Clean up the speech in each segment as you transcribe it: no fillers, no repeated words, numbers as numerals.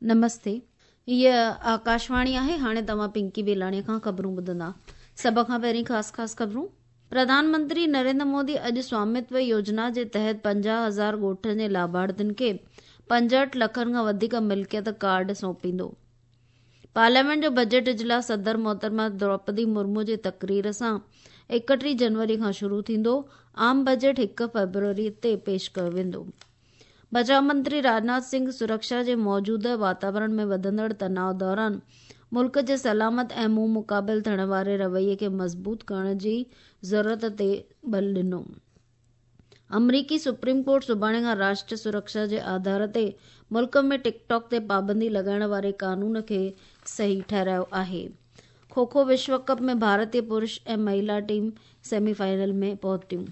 नमस्ते। ये आकाशवाणी आहे। हाणे तव्हां पिंकी बेलाणी खां ख़बरूं ॿुधंदा। सभ खां पहिरीं ख़ासि ख़बरूं। प्रधानमंत्री नरेंद्र मोदी अॼु स्वामित्व योजना जे तहत 50,000 ॻोठनि जे लाभार्थियुनि खे 65 लखनि खां वधीक मिल्कियत कार्ड सौंपींदो। पार्लियामेंट जो बजट इजलास सदर मोहतरमा द्रौपदी मुर्मू जे तक़रीर सां 31 जनवरी खां शुरू थींदो। आम बजट 1 फरवरी ते पेश कयो वेंदो। बचाव मंत्री राजनाथ सिंह सुरक्षा जे मौजूदा वातावरण में वधंदड़ तनाव दौरान मुल्क जे सलामत ऐं मुंहुं मुक़ाबिल थियण वारे रवैये खे मज़बूत करण जी ज़रूरत ते बल ॾिनो। अमरीकी सुप्रीम कोर्ट सुभाणे खां राष्ट्र सुरक्षा जे आधार ते मुल्क में टिकटॉक ते पाबंदी लॻाइण वारे कानून खे सही ठहिरायो आहे। खो खो विश्व कप में भारतीय पुरुष ऐं महिला टीम सेमीफाइनल में पहुतियूं।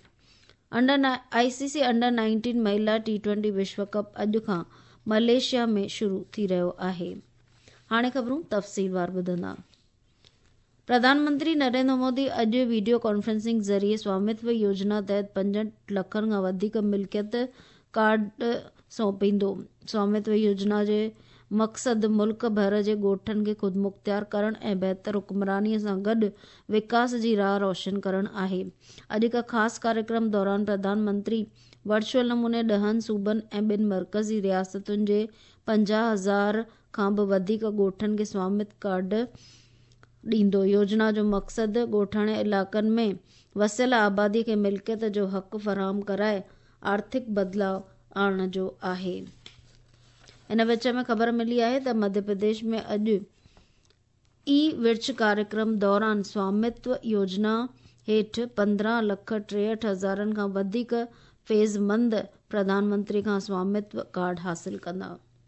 आईसीसी अंडर 19 महिला T20 विश्व कप अॼु खां मलेशिया में शुरू थी रहियो आहे। हाणे ख़बरूं तफ़सीलवार ॿुधंदा। प्रधानमंत्री नरेंद्र मोदी अॼु वीडियो कॉन्फ्रेंसिंग ज़रिए स्वामित्व योजना तहत 65 लखनि खां वधीक मिल्कियत कार्ड सौंपींदो। स्वामित्व योजना जे मक़सदु मुल्क भर जे ॻोठनि खे ख़ुदमुख़्तियार करणु ऐं बहितर हुक्मरानीअ सां गॾु विकास जी राह रोशन करणु आहे। अॼु हिक ख़ासि कार्यक्रम दौरान प्रधानमंत्री वर्चुअल नमूने 10 सूबनि ऐं 2 मर्कज़ी रियासतुनि जे 50,000 खां बि वधीक ॻोठनि खे स्वामित्व कार्ड ॾींदो। योजना जो मक़सदु ॻोठाणे इलाइक़नि में वसियल आबादीअ खे मिल्कियत जो हक़ फ़राहम कराए आर्थिक बदिलाव आणण जो आहे। इन विच में ख़बर मिली आहे त मध्य प्रदेश में अॼु विर्च कार्यक्रम दौरान स्वामित्व योजना हेठि 15,63,000 खां वधीक फ़ैज़मंद प्रधानमंत्री खां स्वामित्व कार्ड हासिल कंदा।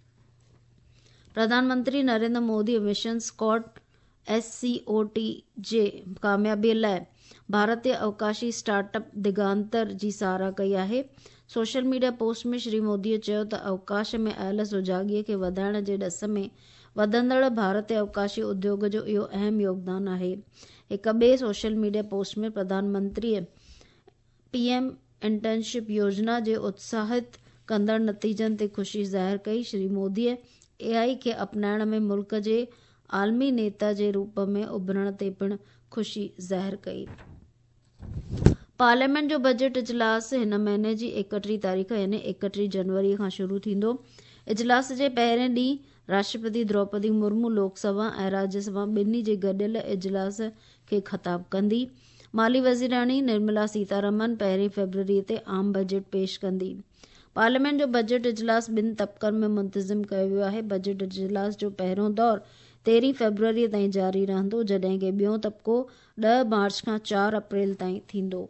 प्रधानमंत्री Narendra Modi mission SCOT SCOT जे कामयाबीअ लाइ भारतीय अवकाशी स्टार्टअप दिगांतर जी साराह कई आहे। सोशल मीडिया पोस्ट में श्री मोदीअ चयो त अवकाश में आयल सुजाॻीअ खे वधाइण जे ॾिस में वधंदड़ भारतीय अवकाशी उद्योग जो इहो अहम योगदान आहे। हिक ॿिए सोशल मीडिया पोस्ट में प्रधानमंत्रीअ PM इंटर्नशिप योजना जे उत्साहित कंदड़ नतीजनि ते ख़ुशी ज़ाहिर कई। श्री मोदीअ AI खे अपनाइण में मुल्क जे आलमी नेता जे रूप में उभरण ते पिणु ख़ुशी ज़ाहिर कई। पार्लियामेंट जो बजट इजलास हिन महीने जी 31 तारीख़ यानी 31 जनवरी खां शुरू थींदो। इजलास जे पहिरें ॾींहुं राष्ट्रपति द्रौपदी मुर्मू लोकसभा ऐं राज्यसभा ॿिन्ही जे गॾियल इजलास खे ख़िताब कंदी। माली वज़ीराणी निर्मला सीतारमन 1 फरवरी ते आम बजट पेश कंदी। पार्लियामेंट जो बजट इजलास 2 तबक़नि में मुंतज़िम कयो वियो आहे। बजट इजलास जो पहिरियों दौर 13 फरवरी ताईं जारी रहंदो, जॾहिं कि ॿियों तबक़ो 10 मार्च खां 4 अप्रैल ताईं थींदो।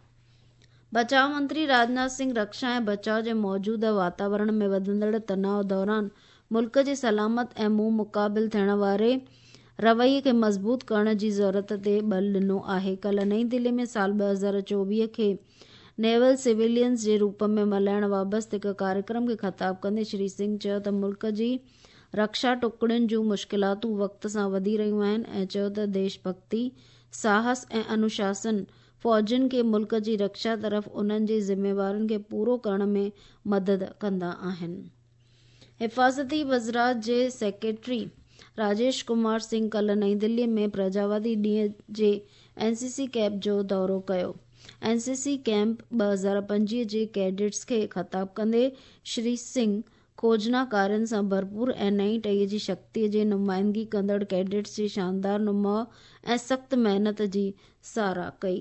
बचाव मंत्री राजनाथ सिंह रक्षा ऐं बचाव जे मौजूदा वातावरण में वधंदड़ तनाव दौरान मुल्क जे सलामत ऐं मुंहुं मुक़ाबिल थियण वारे रवैये खे मज़बूत करण जी ज़रूरत ते बल ॾिनो आहे। कल्ह नईं दिल्ली में साल 2024 खे नेवल सिविलियंस जे रूप में मल्हाइण बाबति हिक कार्यक्रम खे ख़िताब कंदे श्री सिंह चयो त मुल्क जी रक्षा टुकड़ियुनि जूं मुश्किलातूं वक़्त सां वधी रहियूं आहिनि ऐं चयो त देशभक्ति, साहस ऐं अनुशासन फ़ौजियुनि खे मुल्क जी रक्षा तरफ़ उन्हनि जी ज़िम्मेवारियुनि खे पूरो करण में मदद कंदा आहिनि। हिफ़ाज़ती वज़रात जे सेक्रेटरी राजेश कुमार सिंह कल्ह नईं दिल्लीअ में प्रजावादी ॾींहं जे NCC कैंप जो दौरो कयो। NCC कैंप 2025 जे कैडेट्स खे ख़िताब कंदे श्री सिंह खोजना कार्यों सां भरपूर ऐं नई टही जी शक्तिअ जे नुमाइंदगी कंदड़ कैडेट्स जी शानदार नुमाउ ऐं सख़्त महिनत जी साराह कई।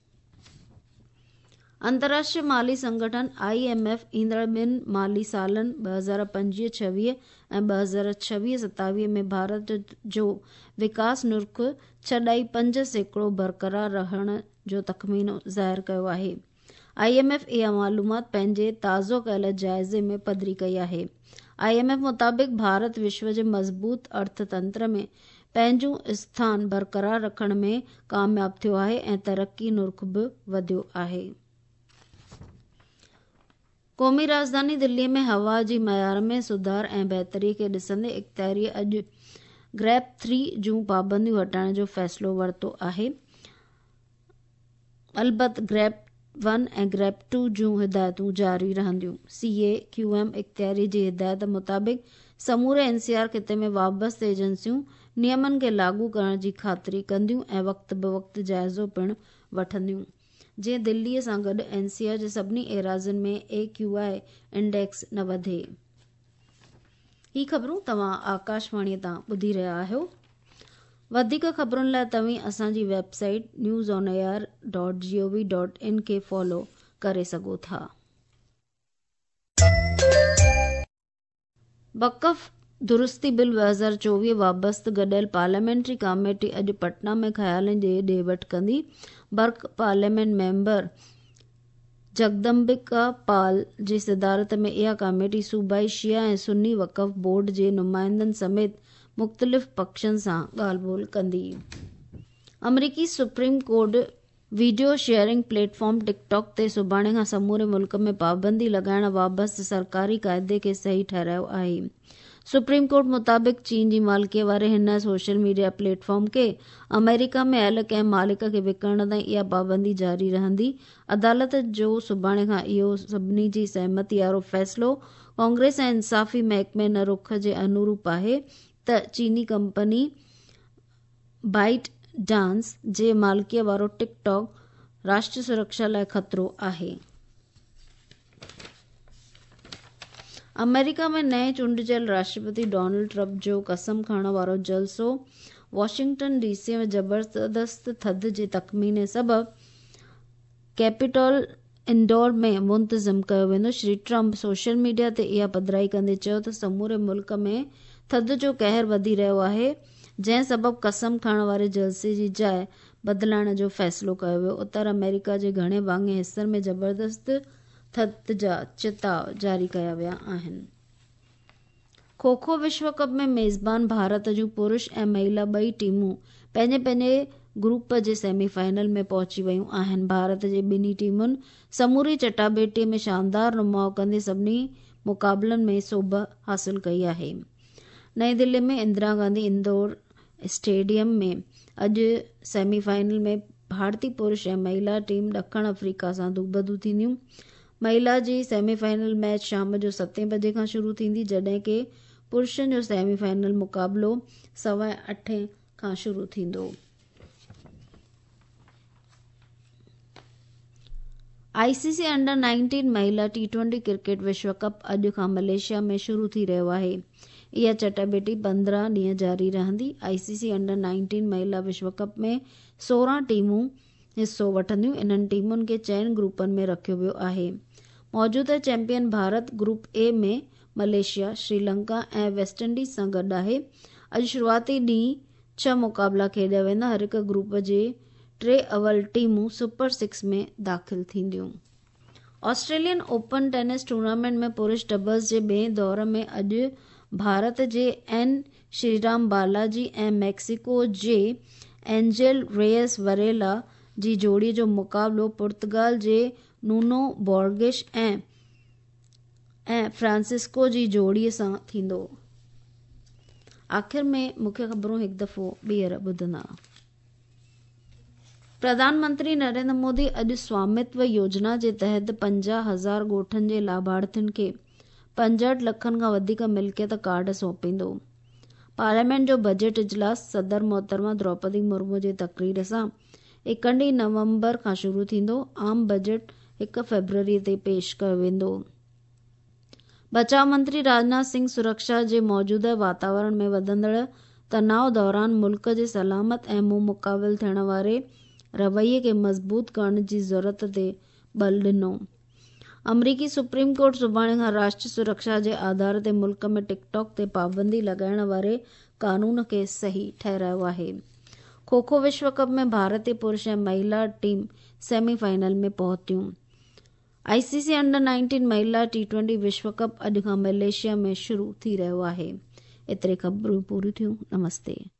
अंतर्राष्ट्रीय माली संगठन IMF ईंदड़ 2 माली सालनि 2025-26 ऐं 2026-27 में भारत जो विकास नुर्ख 6.5% बरक़रार रहण जो तख़मीनो ज़ाहिर कयो आहे। IMF इहा मालूमात पंहिंजे ताज़ो कयल जाइज़े में पधिरी कई आहे। IMF मुताबिक़ भारत विश्व जे मज़बूत अर्थतंत्र में पंहिंजो स्थान बरक़रार रखण में कामयाब थियो आहे ऐं तरक़ी नुर्ख बि वधियो आहे। क़ौमी राजधानी दिल्लीअ में हवा जी मयार में सुधार ऐं बहितरीअ खे ॾिसंदे इख़्तियारीअ अॼु ग्रेप 3 जूं पाबंदियूं हटाइण जो फ़ैसिलो वरितो आहे। अलबत् ग्रेप 1 ऐं ग्रेप 2 जूं हिदायतूं जारी रहंदियूं। CAQM इख़्तियारी जी हिदायत मुताबिक़ समूरे NCR खिते में वाबस्तु एजेंसियूं नियमनि खे लागू करण जी ख़ातिरी कंदियूं ऐं वक़्त बवक़्त जाइज़ो पिणु वठंदियूं, जीअं दिल्लीअ सां गॾु NCR जे सभिनी एराज़ियुनि में AQI इंडेक्स न वधे। ही ख़बरूं तव्हां आकाशवाणीअ तां ॿुधी रहिया आहियो। वधीक ख़बरुनि लाइ तव्हीं असांजी वेबसाइट newsonair.gov.in खे फॉलो करे सघो था। वक़फ़ दुरुस्ती बिल 2024 वाबस्तु गॾियल पार्लियामेंट्री कमेटी अॼु पटना में ख़्यालनि जे ॾे वठि कंदी। बर्क पार्लियामेंट मेंबर जगदम्बिका पाल जी सदारत में इहा कमेटी सूबाई शिया ऐं सुन्नी वक़फ़ बोर्ड जे नुमाइंदनि समेत मुख़्तलिफ़ पक्षनि सां ॻाल्हि ॿोल कंदी। अमरीकी supreme court video sharing platform TikTok ते सुभाणे खां समूरे मुल्क में पाबंदी लॻाइण वाबस्तु सरकारी क़ाइदे खे सही ठहिरायो आहे। सुप्रीम कोर्ट मुताबिक़ चीन जी मालिकीअ वारे हिन सोशल मीडिया प्लेटफॉर्म खे अमेरिका में आयल कंहिं मालिक खे विकिणण ताईं इहा पाबंदी जारी रहंदी। अदालत जो सुभाणे खां इहो सभिनी जी सहमति वारो फ़ैसिलो कांग्रेस ऐं इंसाफ़ी महकमे न रुख जे अनुरूप आहे त चीनी कंपनी बाइट डांस जे मालिकीअ वारो टिकटॉक राष्ट्र सुरक्षा लाइ ख़तरो आहे। अमेरिका में नए चूंडियल राष्ट्रपति डोनाल्ड ट्रंप जो कसम खणण वारो जलसो वॉशिंगटन DC में ज़बरदस्त थधि जे तख़मीने सबबि कैपिटॉल इंडोर में मुंतज़िम कयो वेंदो। श्री ट्रंप सोशल मीडिया ते इहा पधिराई कंदे चयो त समूरे मुल्क में थधि जो कहर वधी रहियो आहे, जंहिं सबबि कसम खणण वारे जलसे जी जाइ बदिलाइण जो फ़ैसिलो कयो वियो। उत्तर अमेरिका जे घणे भाङे हिसनि में ज़बरदस्त थधि जा चिताव जारी कया विया आहिनि। खो खो विश्व कप में मेज़बान भारत जूं पुरुष ऐं महिला ॿई टीमूं पंहिंजे पंहिंजे ग्रुप जे सेमीफाइनल में पहुची वयूं आहिनि। भारत जे ॿिन्ही टीमुनि समूरी चटाभेटीअ में शानदार नुमाउ कंदे सभिनी मुक़ाबलनि में सोभ हासिल कई आहे। नई दिल्ली में इंदिरा गांधी इंडोर स्टेडियम में अॼु सेमीफाइनल में भारतीय पुरुष ऐं महिला टीम ॾखण अफ्रीका सां दूबदू थींदियूं। महिला जी सेमीफाइनल मैच शाम जो 7 बजे खां शुरू थींदी, जॾहिं कि पुरुषनि जो सेमीफाइनल मुक़ाबलो 8:15 खां शुरू थींदो। ICC अंडर 19 महिला T20 क्रिकेट विश्व कप अॼु खां मलेशिया में शुरू थी रहियो आहे। इहा चटाभेटी 15 ॾींहं जारी रहंदी। ICC अंडर 19 महिला विश्व कप में 16 टीमूं हिस्सो वठंदियूं। इन्हनि टीमुनि खे चइनि ग्रुपनि में रखियो वियो आहे। मौजूदा चैंपियन भारत ग्रुप A में मलेशिया, श्रीलंका ऐं वेस्टइंडीज़ सां गॾु आहे। अॼु शुरूआती ॾींहुं 6 मुक़ाबला खेॾिया वेंदा। हर हिक ग्रुप जे 3 अवल टीमूं सुपर 6 में दाख़िल थींदियूं। ऑस्ट्रेलियन ओपन टेनिस टूर्नामेंट में पुरुष डबल्स जे ॿिएं दौर में अॼु भारत जे N श्रीराम बालाजी ऐं मैक्सिको जे एंजेल रेयस वरेला जी जोड़ीअ जो मुक़ाबलो पुर्तगाल जे नूनो बोर्गिश ऐं फ्रांसिस्को जी जोड़ीअ सां थींदो। आख़िर में मुख्य ख़बरूं हिकु दफ़ो ॿीहर ॿुधंदा। प्रधानमंत्री नरेंद्र मोदी अॼु स्वामित्व योजना जे तहत 50,000 ॻोठनि जे लाभार्थियुनि खे 65 लखनि खां वधीक मिल्कियत कार्ड सौंपींदो। पार्लियामेंट जो बजट इजलास सदर मोहतरमा द्रौपदी मुर्मू जे तक़रीर सां 21 नवंबर खां शुरू थींदो। आम बजट 1 फरवरी ते पेश कयो वेंदो। बचाव मंत्री राजनाथ सिंह सुरक्षा जे मौजूदा वातावरण में वधंदड़ तनाव दौरान मुल्क जे सलामत ऐं मुंहुं मुक़ाबिल थियण वारे रवैये खे मज़बूत करण जी ज़रूरत ते बल ॾिनो। अमरीकी सुप्रीम कोर्ट सुभाणे खां राष्ट्र सुरक्षा जे आधार ते मुल्क में टिकटॉक ते पाबंदी लॻाइण वारे कानून खे सही ठहिरायो आहे। खो खो विश्व कप में भारतीय पुरुष ऐं महिला टीम सेमीफाइनल में पहुतियूं। ICC अंडर 19 महिला T20 विश्व कप अॼु खां मलेशिया में शुरू थी रहियो आहे। एतिरे ख़बरूं पूरियूं थियूं। नमस्ते।